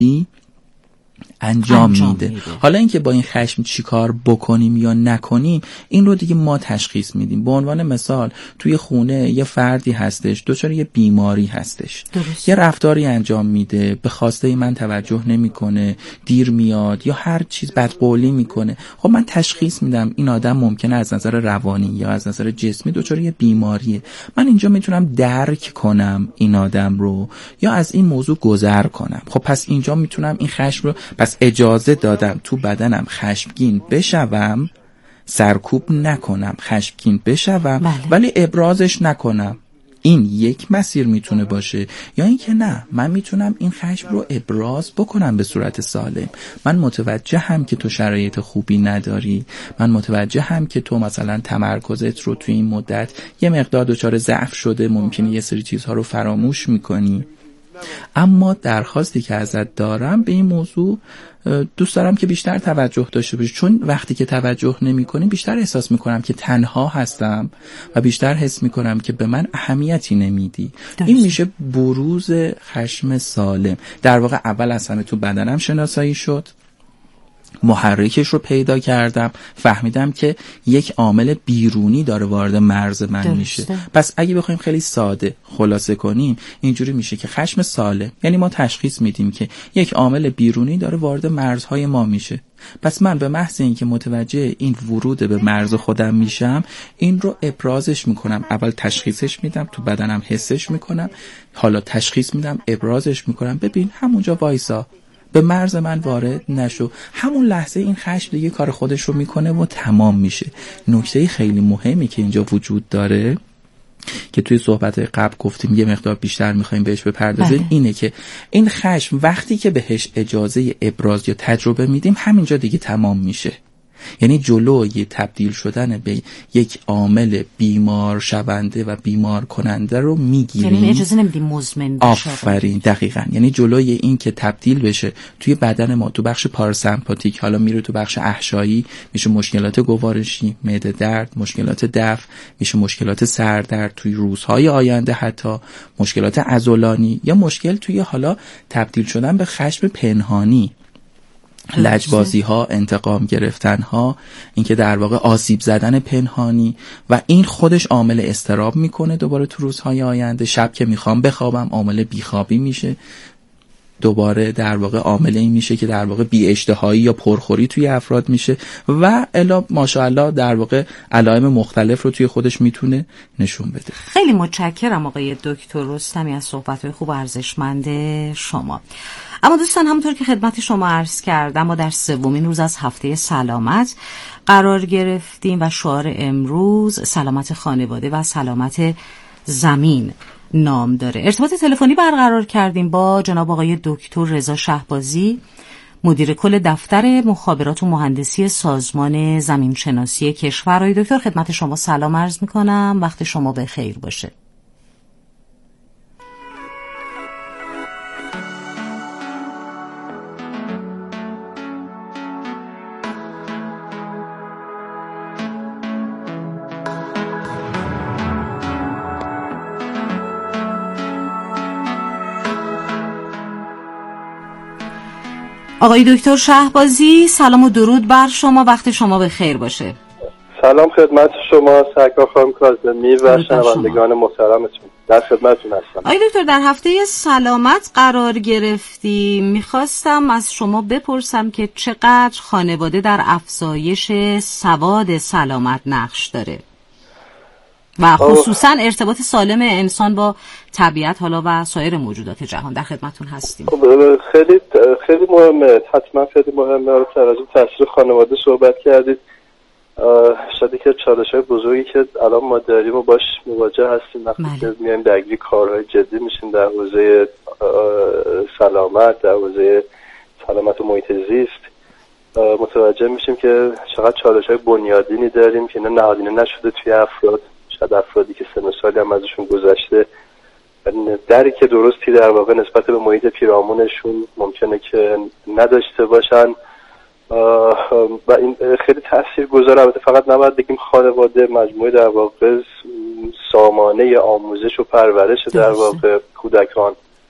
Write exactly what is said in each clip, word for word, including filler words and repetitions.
انجام, انجام میده. میده حالا اینکه با این خشم چی کار بکنیم یا نکنیم این رو دیگه ما تشخیص میدیم. به عنوان مثال توی خونه یه فردی هستش دچار یه بیماری هستش، درست. یه رفتاری انجام میده، به خواسته من توجه نمیکنه، دیر میاد یا هر چیز بدقولی میکنه. خب من تشخیص میدم این آدم ممکنه از نظر روانی یا از نظر جسمی دچار یه بیماریه. من اینجا میتونم درک کنم این آدم رو یا از این موضوع گذر کنم. خب پس اینجا میتونم این خشم رو، پس اجازه دادم تو بدنم خشمگین بشوم، سرکوب نکنم، خشمگین بشوم بله. ولی ابرازش نکنم. این یک مسیر میتونه باشه. یا اینکه نه، من میتونم این خشم رو ابراز بکنم به صورت سالم. من متوجه هم که تو شرایط خوبی نداری، من متوجه هم که تو مثلا تمرکزت رو توی این مدت یه مقدار دچار ضعف شده، ممکنه یه سری چیزها رو فراموش میکنی، اما درخواستی که ازت دارم به این موضوع دوست دارم که بیشتر توجه داشته باشی، چون وقتی که توجه نمی کنی بیشتر احساس میکنم که تنها هستم و بیشتر حس میکنم که به من اهمیتی نمیدی. این میشه بروز خشم سالم. در واقع اول از همه تو بدنم شناسایی شد، محرکش رو پیدا کردم، فهمیدم که یک عامل بیرونی داره وارد مرز من درسته. میشه. پس اگه بخوایم خیلی ساده خلاصه کنیم اینجوری میشه که خشم سالم یعنی ما تشخیص میدیم که یک عامل بیرونی داره وارد مرزهای ما میشه. پس من به محض اینکه متوجه این ورود به مرز خودم میشم این رو ابرازش میکنم. اول تشخیصش میدم، تو بدنم حسش میکنم، حالا تشخیص میدم، ابرازش میکنم. ببین همونجا وایسا، به مرز من وارد نشو. همون لحظه این خشم دیگه کار خودش رو میکنه و تمام میشه. نکته خیلی مهمی که اینجا وجود داره که توی صحبت قبل گفتیم یه مقدار بیشتر میخوایم بهش بپردازیم بله. اینه که این خشم وقتی که بهش اجازه ابراز یا تجربه میدیم همینجا دیگه تمام میشه. یعنی جلوی تبدیل شدن به یک عامل بیمار شونده و بیمار کننده رو میگیریم. یعنی اجازه نمیدیم مزمن بشه. آفرین، دقیقاً. یعنی جلوی این که تبدیل بشه توی بدن ما تو بخش پاراسمپاتیک، حالا میره تو بخش احشایی، میشه مشکلات گوارشی، معده درد، مشکلات دفع، میشه مشکلات سردرد توی روزهای آینده، حتی مشکلات عضلانی یا مشکل توی حالا تبدیل شدن به خشم پنهانی، لجبازی ها، انتقام گرفتن ها، اینکه در واقع آسیب زدن پنهانی، و این خودش عامل اضطراب میکنه دوباره تو روزهای آینده. شب که میخوام بخوابم عامل بیخوابی میشه، دوباره در واقع عامل این میشه که در واقع بی اشتهایی یا پرخوری توی افراد میشه و الا ماشاءالله در واقع علائم مختلف رو توی خودش میتونه نشون بده. خیلی متشکرم آقای دکتر رستمی از صحبت‌های خوب و ارزشمند شما. اما دوستان همونطور که خدمت شما عرض کردم ما در سومین روز از هفته سلامت قرار گرفتیم و شعار امروز سلامت خانواده و سلامت زمین نام داره. ارتباط تلفنی برقرار کردیم با جناب آقای دکتر رضا شهبازی، مدیر کل دفتر مخابرات و مهندسی سازمان زمین شناسی کشور. آقای دکتر خدمت شما سلام عرض می‌کنم، وقت شما به خیر باشه. آقای دکتر شهبازی سلام و درود بر شما، وقت شما به خیر باشه. سلام خدمت شما سرکار خانم کاظمی و شنوندگان محترمتون، در خدمتتون هستم. آقای دکتر در هفته سلامت قرار گرفتیم، میخواستم از شما بپرسم که چقدر خانواده در افزایش سواد سلامت نقش داره و خصوصا ارتباط سالم انسان با طبیعت حالا و سایر موجودات جهان. در خدمتتون هستیم. خیلی خیلی مهمه، حتما خیلی مهمه. رو تر از این تاثیر خانواده صحبت کردید. شاید که چالش‌های بزرگی که الان ما داریم و باش مواجه هستیم وقتی که میایم درگیر کارهای جدی میشیم در حوزه سلامت، در حوزه سلامت و محیط زیست، متوجه میشیم که چقدر چالش‌های بنیادینی داریم که اینا نهادینه نشده توی افراد. شاید افرادی که سن و سالی هم ازشون گذشته درک درستی در واقع نسبت به محیط پیرامونشون ممکنه که نداشته باشن و این خیلی تأثیر گذاره. البته فقط نباید بگیم خانواده، مجموعه در واقع سامانه آموزش و پرورش در واقع کودکان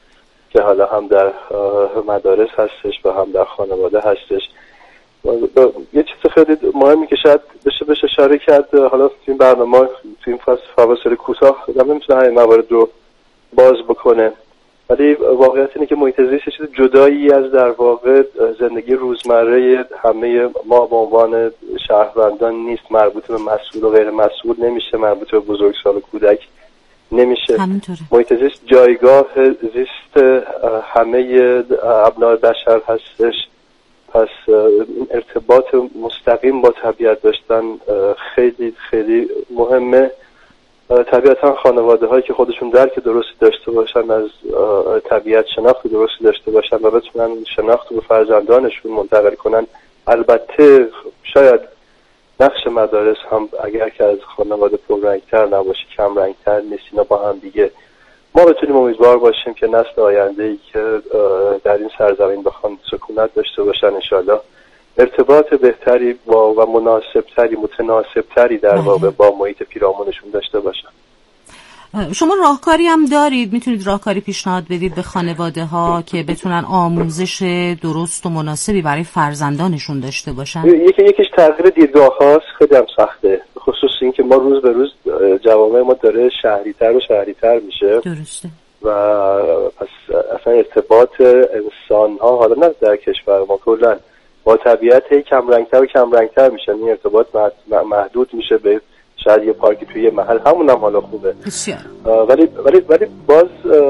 که حالا هم در مدارس هستش و هم در خانواده هستش. یه چیز خیلی مهمی که شاید بشه بشه اشاره کرد، حالا تو این برنامه تو این فواصل کوتاه نمیتونه همین موارد رو باز بکنه، ولی واقعیت اینه که محیط زیست چیز جدایی از در واقع زندگی روزمره همه ما به عنوان شهروندان نیست. مربوط به مسئول و غیر مسئول نمیشه، مربوط به بزرگسال و کودک نمیشه. همینطوره. محیط زیست جایگاه زیست همه ابناء بشر هستش. پس ارتباط مستقیم با طبیعت داشتن خیلی خیلی مهمه. طبیعتا خانواده هایی که خودشون درک درستی داشته باشن از طبیعت، شناخت درستی داشته باشن و بتونن شناخت رو به فرزندانشون منتقل کنن. البته شاید نقش مدارس هم اگر که از خانواده پررنگتر نباشه، کم رنگتر نیست، اینا با هم دیگه ما بتونیم امیدوار باشیم که نسل آینده‌ای که در این سرزمین بخوان سکونت داشته باشن انشالله ارتباط بهتری با و مناسبتری متناسبتری در واقع با محیط پیرامونشون داشته باشن. شما راهکاری هم دارید؟ میتونید راهکاری پیشنهاد بدید به خانواده ها که بتونن آموزش درست و مناسبی برای فرزندانشون داشته باشن؟ یکی یکیش تغییر دیدگاه هاست. خیلی هم سخته، خصوص این که ما روز به روز جوامع ما داره شهری‌تر و شهری‌تر میشه. درسته. و پس اصلا ارتباط انسان ها حالا نه در کشور ما کلا با طبیعت هی کم رنگتر و کم رنگتر میشن. این ارتباط محدود میشه به شاید یه پارکی توی یه محل، همون هم حالا خوبه بسیار. ولی ولی ولی باز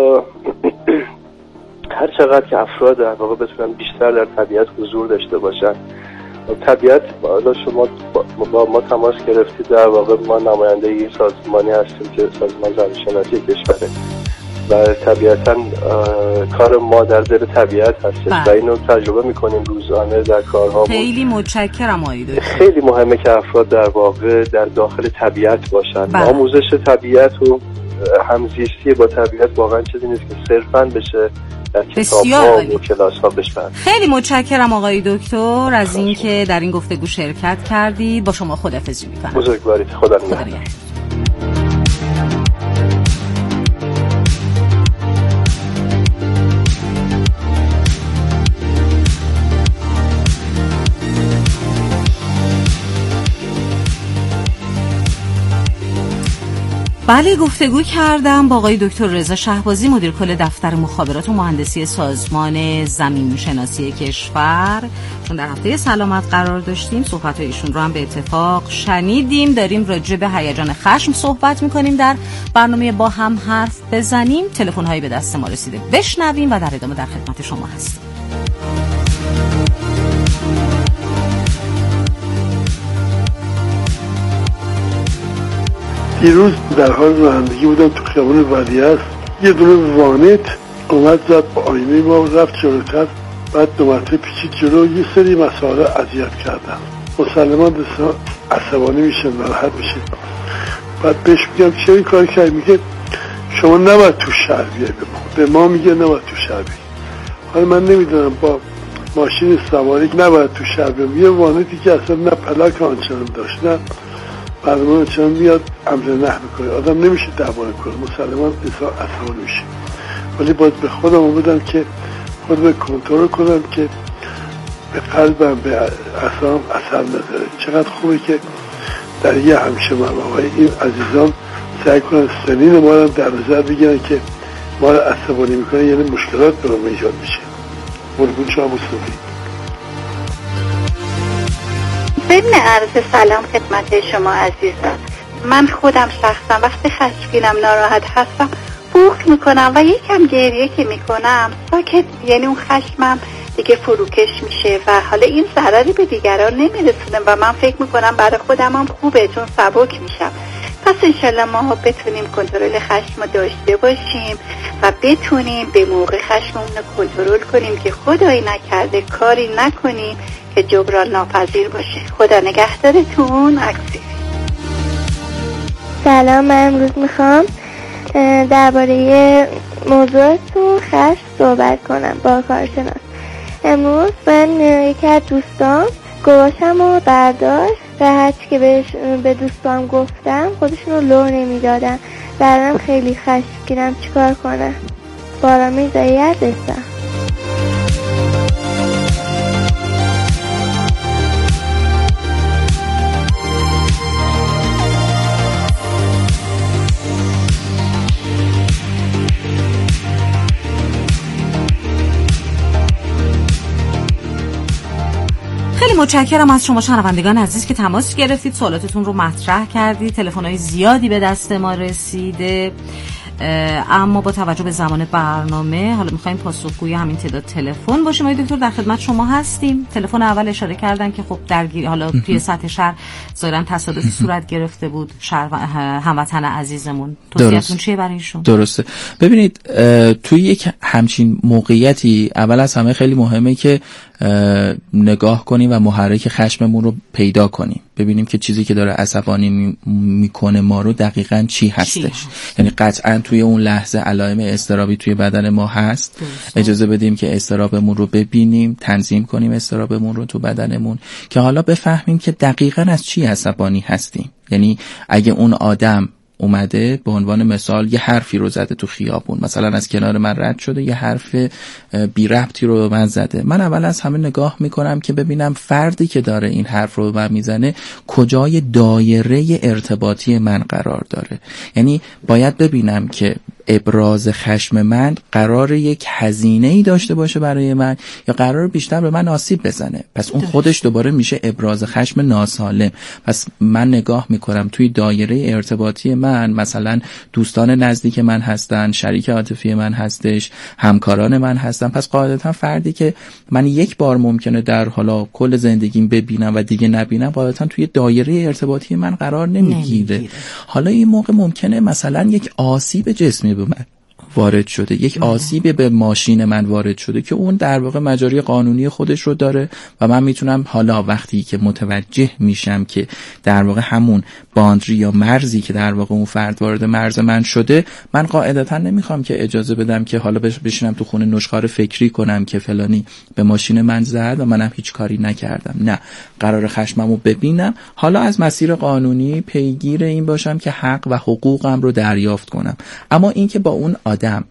هر چقدر که افراد در واقع بتونن بیشتر در طبیعت حضور داشته باشن. طبیعت حالا شما با ما تماس گرفتید، در واقع ما نماینده یه سازمانی هستیم که سازمان زمین‌شناسی کشوره و طبیعتا کار ما در زیر طبیعت هستش و اینو تجربه میکنیم روزانه در کارها. خیلی متشکرم آقای دکتر. خیلی مهمه که افراد در واقع در داخل طبیعت باشن. بله. آموزش طبیعت و همزیستی با طبیعت واقعا چیزی نیست که صرفاً بشه در کتاب‌ها و کلاس‌ها بشن. خیلی متشکرم آقای دکتر از اینکه در این گفتگو شرکت کردید. با شما خداحافظی می‌کنم. بزرگوارید. خدا نگهدار. بله، گفتگو کردم با آقای دکتر رضا شهبازی، مدیر کل دفتر مخابرات و مهندسی سازمان زمین شناسی کشور. چون در هفته سلامت قرار داشتیم، صحبت‌های ایشون رو هم به اتفاق شنیدیم. داریم راجع به هیجان خشم صحبت می‌کنیم در برنامه با هم حرف بزنیم. تلفن‌هایی به دست ما رسیده، بشنویم و در ادامه در خدمت شما هستیم. دیروز در حال رانندگی بودم تو خیابون ولیعصر، یه دونه وانت اومد زد با آینه ما و رفت جلوتر، بعد دو مرتبه پیچید جلو. یه سری مسائل اذیت کردن. مسلماً دستان عصبانی میشه، ناراحت میشه. بعد بهش میگم چه این کار کردی؟ میگه شما نباید تو شهر بیای. به ما میگه نباید تو شهر بیای. حالا من نمیدونم با ماشین سواری نباید تو شهر بیام. یه وانتی که اصلا نه پلاک آنچنان داشت نه برنامه چون میاد امر نه میکنه، آدم نمیشه دعوا کنه، مسلماً اصلا عصبانی میشه. ولی باید به خودم بدم که خودم کنترل کنم که به قلبم به اعصابم اثر نذاره. چقدر خوبه که در یه همیشه مرموهای این عزیزان سعی کنن سنین ما رو در نظر بگیرن که ما رو عصبانی میکنه، یعنی مشکلات به ما ایجاد میشه. قربون شما مصطفی. ضمن عرض سلام خدمت شما عزیزان، من خودم شخصا وقتی خشمگینم ناراحت هستم بوق میکنم و یکم گریه که میکنم ساکت، یعنی اون خشمم دیگه فروکش میشه و حالا این ضرری به دیگران نمیرسونه و من فکر میکنم برای خودم هم خوبه چون سبک میشم. پس انشالله ما بتونیم کنترل خشم داشته باشیم و بتونیم به موقع خشممون رو کنترل کنیم که خدایی نکرده کاری نکنیم که جبران ناپذیر باشه. خدا نگهدارتون. عکسی. سلام، من امروز میخوام درباره موضوعتون خشم صحبت کنم با کارشناس. امروز من یکی از دوستان گواشم رو برداشت و هرچی که بهش به دوستان گفتم خودشون رو لو نمیدادن. بعدم خیلی خشمگینم، چیکار کنم؟ باران میرزایی هستم. خیلی متشکرم از شما شنوندگان عزیز که تماس گرفتید، سوالاتتون رو مطرح کردید، تلفن‌های زیادی به دست ما رسیده، اما با توجه به زمان برنامه حالا می‌خوایم پاسخگوی همین تعداد تلفن باشیم. آقای دکتر در خدمت شما هستیم. تلفن اول اشاره کردن که خب درگیر حالا توی سطح شهر ظاهراً تصادفی صورت گرفته بود، شهر هموطن عزیزمون، توصیه‌تون چیه برای ایشون؟ درسته. ببینید توی یک همچین موقعیتی اول از همه خیلی مهمه که نگاه کنیم و محرک خشممون رو پیدا کنیم، ببینیم که چیزی که داره عصبانی میکنه ما رو دقیقاً چی هستش. چی؟ یعنی قطعاً توی اون لحظه علائم اضطرابی توی بدن ما هست. درسته. اجازه بدیم که اضطرابمون رو ببینیم، تنظیم کنیم اضطرابمون رو تو بدنمون که حالا بفهمیم که دقیقاً از چی عصبانی هستیم. یعنی اگه اون آدم اومده به عنوان مثال یه حرفی رو زده تو خیابون، مثلا از کنار من رد شده یه حرف بی ربطی رو به من زده، من اول از همه نگاه میکنم که ببینم فردی که داره این حرف رو به من میزنه کجای دایره ارتباطی من قرار داره. یعنی باید ببینم که ابراز خشم من قرار یک هزینه‌ای داشته باشه برای من یا قرار بیشتر به من آسیب بزنه. پس اون خودش دوباره میشه ابراز خشم ناسالم. پس من نگاه میکنم توی دایره ارتباطی من، مثلا دوستان نزدیک من هستن، شریک عاطفی من هستش، همکاران من هستن، پس قاعدتا فردی که من یک بار ممکنه در حالا کل زندگیم ببینم و دیگه نبینم، قاعدتا توی دایره ارتباطی من قرار نمیگیره. نمیگیره. حالا این موقع ممکنه مثلا یک آسیب جسمی به من وارد شده، یک آسیب به ماشین من وارد شده که اون در واقع مجاری قانونی خودش رو داره و من میتونم حالا وقتی که متوجه میشم که در واقع همون باندری یا مرزی که در واقع اون فرد وارد مرز من شده، من قاعدتا نمیخوام که اجازه بدم که حالا بشینم تو خونه نشخوار فکری کنم که فلانی به ماشین من زد و منم هیچ کاری نکردم. نه، قرار خشممو ببینم، حالا از مسیر قانونی پیگیر این باشم که حق و حقوقم رو دریافت کنم. اما این که با اون آدم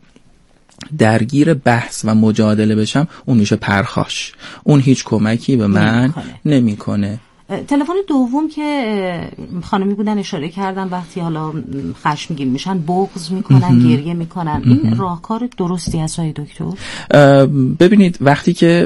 درگیر بحث و مجادله بشم، اون میشه پرخاش، اون هیچ کمکی به من نمیکنه. تلفن دوم که خانمی بودن اشاره کردن وقتی حالا خشمگین میشن بغض میکنن، گریه میکنن، این راهکار درستی هست آقای دکتر؟ ببینید وقتی که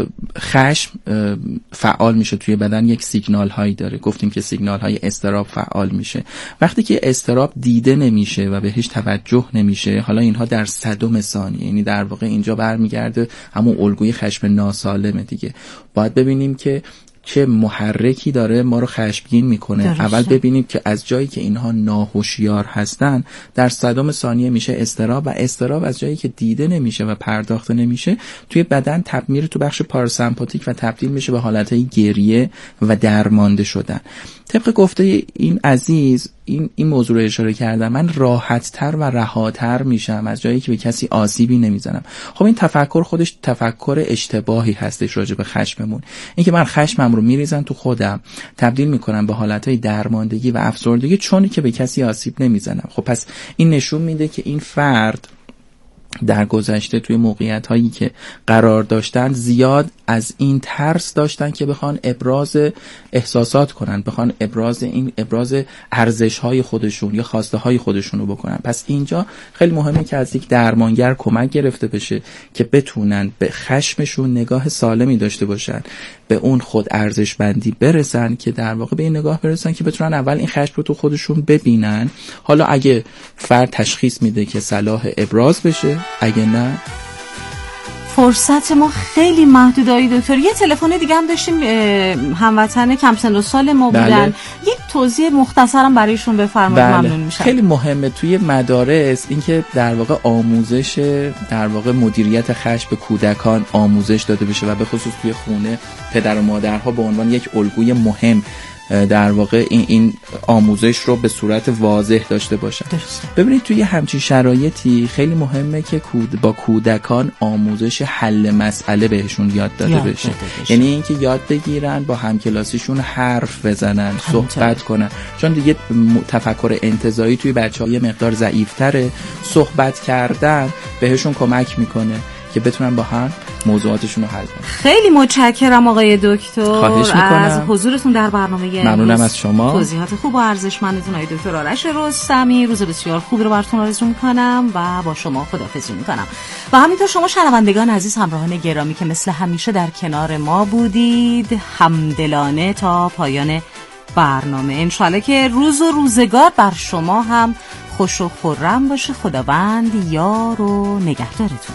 خشم فعال میشه توی بدن یک سیگنال هایی داره، گفتیم که سیگنال های اضطراب فعال میشه. وقتی که اضطراب دیده نمیشه و بهش توجه نمیشه، حالا اینها در صدم ثانیه، یعنی در واقع اینجا برمیگرده همون الگوی خشم ناسالمه دیگه. باید ببینیم که چه محرکی داره ما رو خشمگین میکنه. درسته. اول ببینیم که از جایی که اینها ناهوشیار هستن در صدم ثانیه میشه اضطراب، و اضطراب از جایی که دیده نمیشه و پرداخته نمیشه توی بدن تب میره تو بخش پاراسمپاتیک و تبدیل میشه به حالتهای گریه و درمانده شدن. طبق گفته این عزیز این این موضوع رو اشاره کردم، من راحت‌تر و رهاتر میشم از جایی که به کسی آسیبی نمیزنم. خب این تفکر خودش تفکر اشتباهی هستش راجع به خشممون. این که من خشمم رو میریزم تو خودم، تبدیل میکنم به حالتهای درماندگی و افسردگی چون که به کسی آسیب نمیزنم. خب پس این نشون میده که این فرد در گذشته توی موقعیت هایی که قرار داشتن زیاد از این ترس داشتن که بخوان ابراز احساسات کنن، بخوان ابراز این ابراز ارزش های خودشون یا خواسته های خودشون رو بکنن. پس اینجا خیلی مهمه که از یک درمانگر کمک گرفته بشه که بتونن به خشمشون نگاه سالمی داشته باشن، به اون خود ارزش بندی برسن، که در واقع به این نگاه برسن که بتونن اول این خشم رو تو خودشون ببینن. حالا اگه فرد تشخیص میده که صلاح ابراز بشه، اگه نه فرصت ما خیلی محدودایی دکتر. یه تلفن دیگه هم داشتیم، هموطن کم سن و سال ما بودن. بله. یک توضیح مختصرم برایشون بفرمایید. بله. ممنون میشم. خیلی مهمه توی مدارس اینکه در واقع آموزش در واقع مدیریت خشم به کودکان آموزش داده بشه و به خصوص توی خونه پدر و مادرها به عنوان یک الگوی مهم در واقع این این آموزش رو به صورت واضح داشته باشن. ببینید توی همچین شرایطی خیلی مهمه که کود با کودکان آموزش حل مسئله بهشون یاد داده یاد بشه. بشه یعنی اینکه یاد بگیرن با همکلاسیشون حرف بزنن، صحبت کنن، چون دیگه تفکر انتزاعی توی بچه‌ها یه مقدار ضعیف‌تره. صحبت کردن بهشون کمک میکنه که بتونن با هم موضوعاتشون رو حل کنن. خیلی متشکرم آقای دکتر از حضورتون در برنامه. ممنونم از شما. توضیحات خوب و ارزشمندتون آقای دکتر آرش رستمی. روز بسیار خوبی رو براتون آرزو میکنم و با شما خداحافظی میکنم. و همینطور شما شنوندگان عزیز، همراهان گرامی که مثل همیشه در کنار ما بودید همدلانه تا پایان برنامه. انشالله که روز و روزگار بر شما هم خوش و خرم باشه. خداوند یار و نگهدارتون.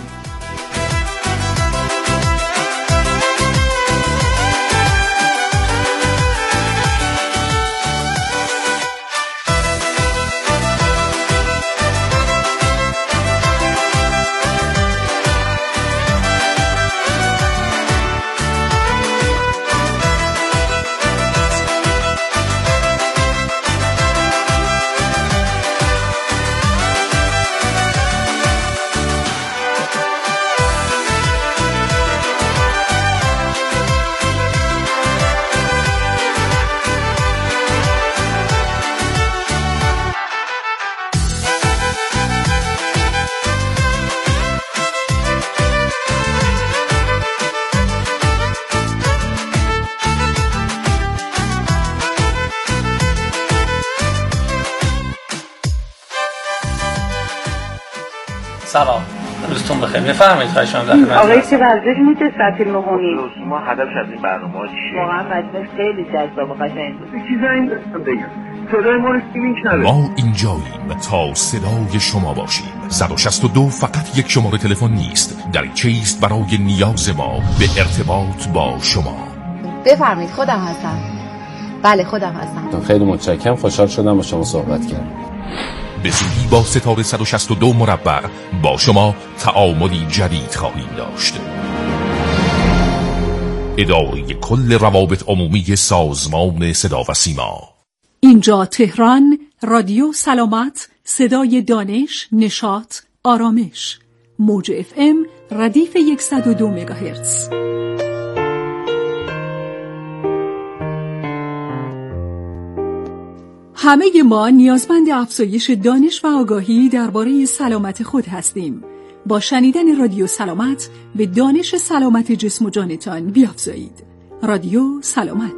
سلام، روزتون بخیر. بفرمایید خواهش می‌کنم. در خدمت آقای چه ورزش میشه سطح نهمی؟ ما هدف از این برنامه چیه؟ واقعا وظیفه خیلی جذاب و قشنگ بود. چیزا این دستم بگم. صدای ما رو میشنوه. ما اینجاییم تا صدای شما باشیم. صد و شصت و دو فقط یک شماره تلفن نیست، دریچه است برای نیاز ما به ارتباط با شما. بفرمایید، خودم هستم. بله خودم هستم. خیلی متشکرم، خوشحال شدم با شما صحبت کردم. به زودی با ستاره صد و شصت و دو مربع با شما تعاملی جدید خواهیم داشت. اداره کل روابط عمومی سازمان صدا و سیما. اینجا تهران، رادیو سلامت، صدای دانش، نشاط، آرامش. موج اف ام ردیف صد و دو مگاهرتز. همه ما نیازمند افزایش دانش و آگاهی درباره سلامت خود هستیم. با شنیدن رادیو سلامت به دانش سلامت جسم و جانتان بیافزایید. رادیو سلامت.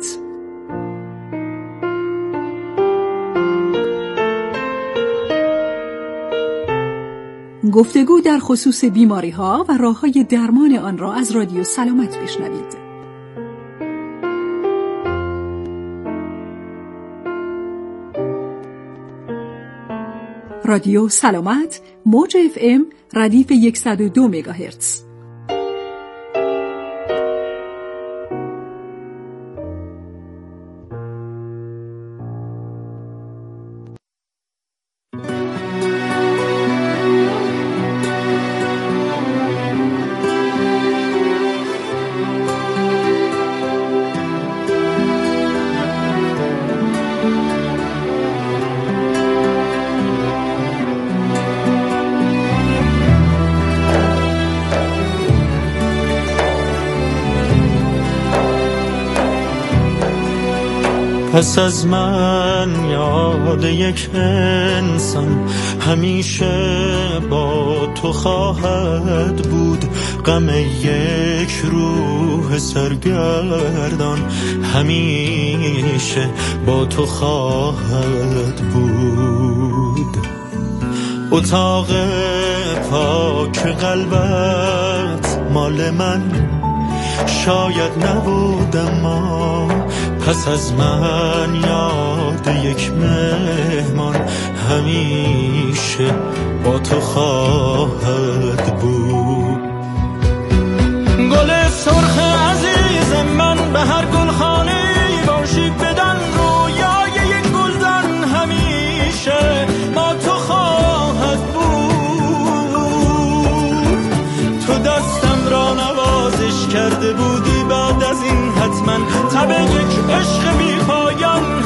گفتگو در خصوص بیماری‌ها و راه‌های درمان آن را از رادیو سلامت بشنوید. رادیو سلامت، موج اف ام ردیف صد و دو مگاهرتز. پس از من یاد یک انسان همیشه با تو خواهد بود، غم یک روح سرگردان همیشه با تو خواهد بود. اتاق پاک قلبت مال من شاید نبود، اما پس از من یاد یک مهمان همیشه با تو خواهد بود. گل سرخ عزیز من به هر گلخانه باشی، بدن رویای یک گلدان همیشه با تو خواهد بود. تو دستم را نوازش کرده بودی، بعد از این حتما تب یک عشق بی پایان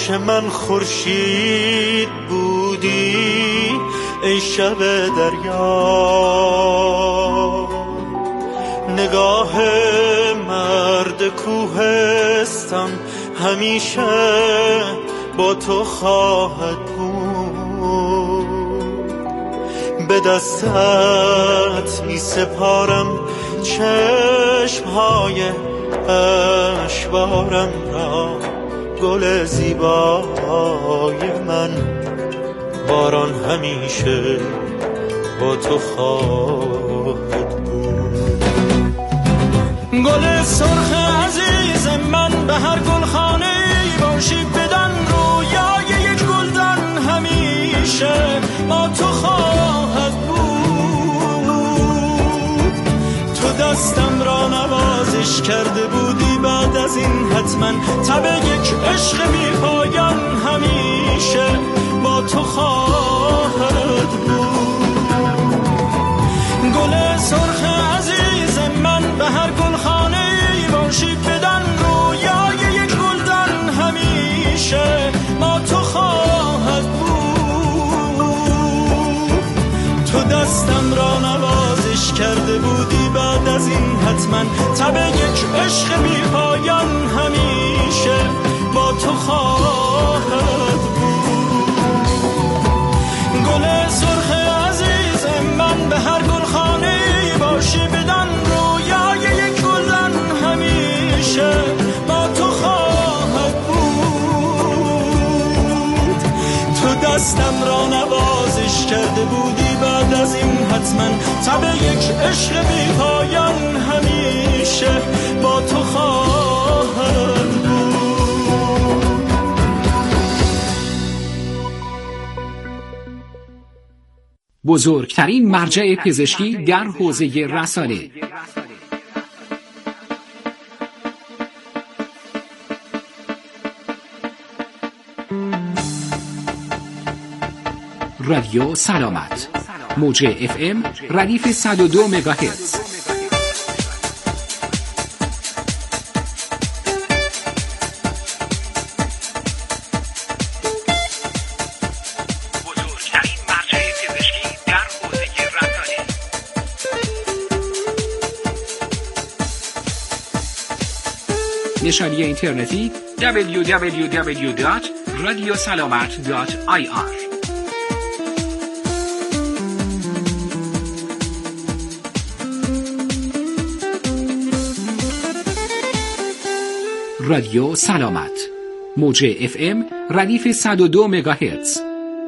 که من خورشید بودی ای شب دریا، نگاه مرد کوهستان همیشه با تو خواهد بود. به دستت می سپارم چشمهای اشوارم را، گل زیبای من باران همیشه با تو خواهد بود. گل سرخ عزیز من به هر گلخانه باشی بدن رویای یک گلدان همیشه با تو خواهد بود. تو دستم را نوازش کرده بودی، بعد از این حتما تب یک عشق بی پایان همیشه با تو خواهد بود. گل سرخ عزیز من به هر گلخانه باشی بدن رویای یک گلدان همیشه با تو خواهد بود. تو دستم را نوازش کرده بودی، بعد از این حتما تب یک عشق بی پایان همیشه با تو خواهد بود. گل سرخ عزیز من به هر گلخانه باشی بدن رویای یک گلدان همیشه با تو خواهد بود. تو دستم را نوازش کرده بودی، بعد از این حتما تب یک عشق بی پایان همیشه با تو خواهد بود. بزرگترین مرجع پزشکی در حوزه رسانه، رادیو سلامت، موج اف ام ردیف صد و دو مگاهرتز. نشانی اینترنتی دبلیو دبلیو دبلیو دات رادیو سلامت دات آی آر. رادیو سلامت، موج اف ام ردیف صد و دو مگاهرتز.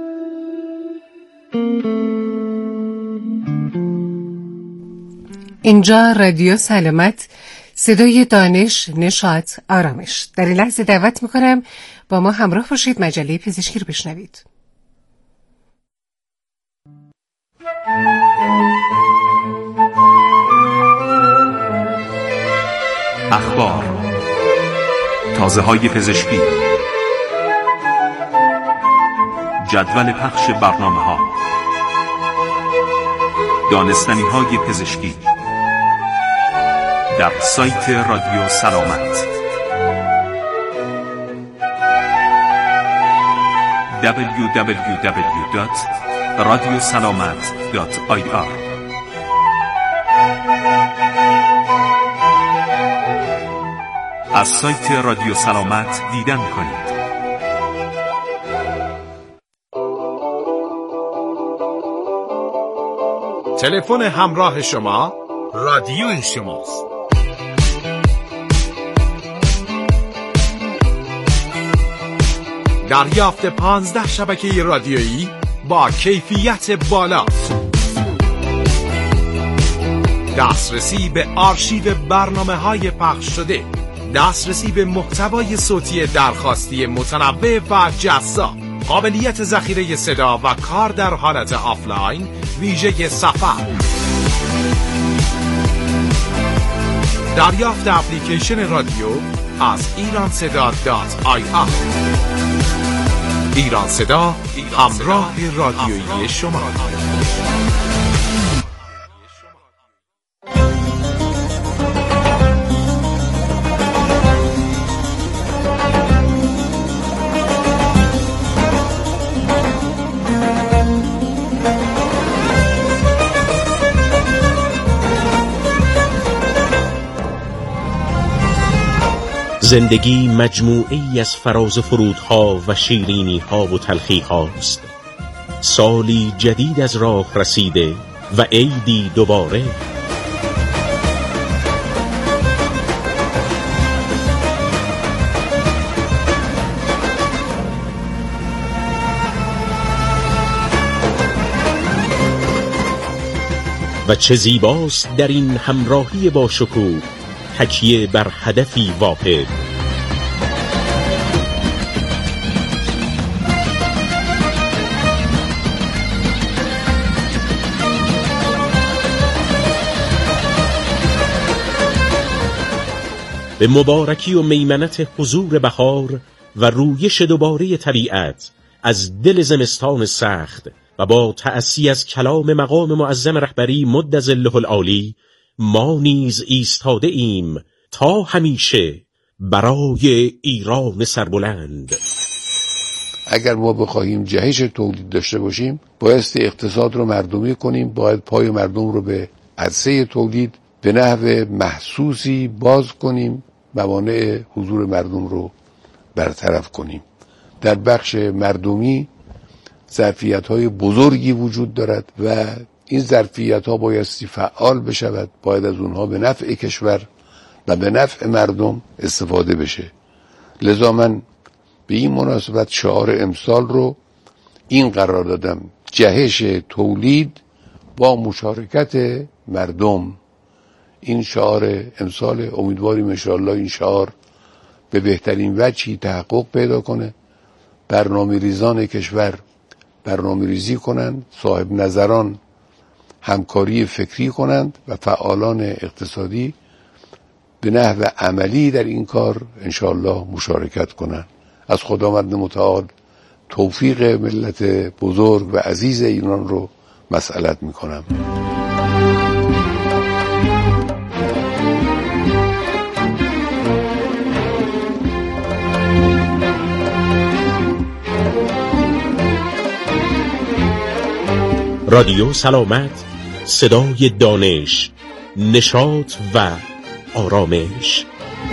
اینجا رادیو سلامت، صدای دانش، نشاط، آرامش. در این لحظه دعوت میکنم با ما همراه باشید، مجله پزشکی رو بشنوید. اخبار، تازه های پزشکی، جدول پخش برنامه ها، دانستنی های پزشکی در سایت رادیو سلامت دبلیو دبلیو دبلیو دات رادیو سلامت دات آی آر. از سایت رادیو سلامت دیدن کنید. تلفن همراه شما رادیو شماست. دریافت پانزده شبکه رادیویی با کیفیت بالا، دسترسی به آرشیو برنامه‌های پخش شده، دسترسی به محتوای صوتی درخواستی متنوع و جذاب، قابلیت ذخیره صدا و کار در حالت آفلاین ویژه سفر، دریافت اپلیکیشن رادیو از ایران صدا دات آی آر. ایران صدا، همراه رادیویی شما. زندگی مجموعه‌ای از فراز و فرودها و شیرینی‌ها و تلخی‌هاست. سالی جدید از راه رسیده و عیدی دوباره. و چه زیباست در این همراهی با شکوه، تکیه بر هدفی واحد. به مبارکی و میمنت حضور بهار و رویش دوباره طبیعت از دل زمستان سخت و با تأسی از کلام مقام معظم رهبری مد ظله العالی، ما نیز ایستاده ایم تا همیشه برای ایران سربلند. اگر ما بخواهیم جهش تولید داشته باشیم، بایستی اقتصاد رو مردمی کنیم، باید پای مردم رو به عرصه تولید به نحو محسوسی باز کنیم، موانع حضور مردم رو برطرف کنیم. در بخش مردمی ظرفیت‌های بزرگی وجود دارد و این ظرفیت‌ها بایستی فعال بشود، باید از اونها به نفع کشور و به نفع مردم استفاده بشه. لذا من به این مناسبت شعار امسال رو این قرار دادم: جهش تولید با مشارکت مردم. این شعار امسال، امیدواریم انشاءالله این شعار به بهترین وجهی تحقق پیدا کنه. برنامه ریزان کشور برنامه ریزی کنند، صاحب نظران همکاری فکری کنند و فعالان اقتصادی به نحو عملی در این کار انشاءالله مشارکت کنند. از خداوند متعال توفیق ملت بزرگ و عزیز ایران رو مسئلت میکنم. رادیو سلامت، صدای دانش، نشاط و آرامش.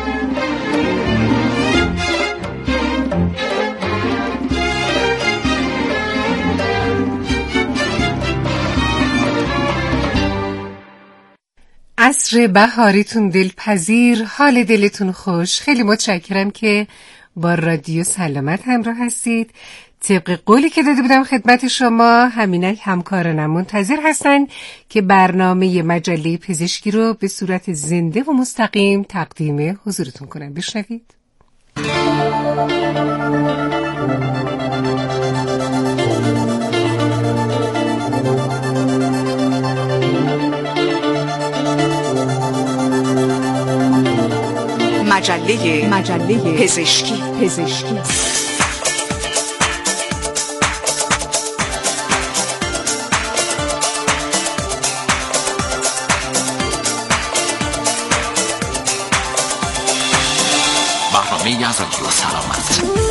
عصر بهاریتون دلپذیر، حال دلتون خوش. خیلی متشکرم که با رادیو سلامت همراه هستید. طبق قولی که داده بودم خدمت شما، همینک همکارانم منتظر هستن که برنامه مجله پزشکی رو به صورت زنده و مستقیم تقدیم حضورتون کنم. بشنوید. مجله مجله پزشکی پزشکی برنامه از رادیو سلامت.